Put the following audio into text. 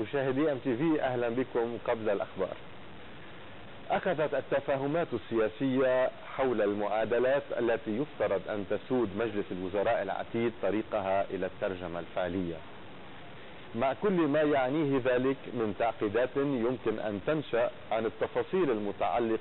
مشاهدي MTV، أهلا بكم. قبل الأخبار، أخذت التفاهمات السياسية حول المعادلات التي يفترض أن تسود مجلس الوزراء العتيد طريقها إلى الترجمة الفعلية، مع كل ما يعنيه ذلك من تعقيدات يمكن أن تنشأ عن التفاصيل المتعلقة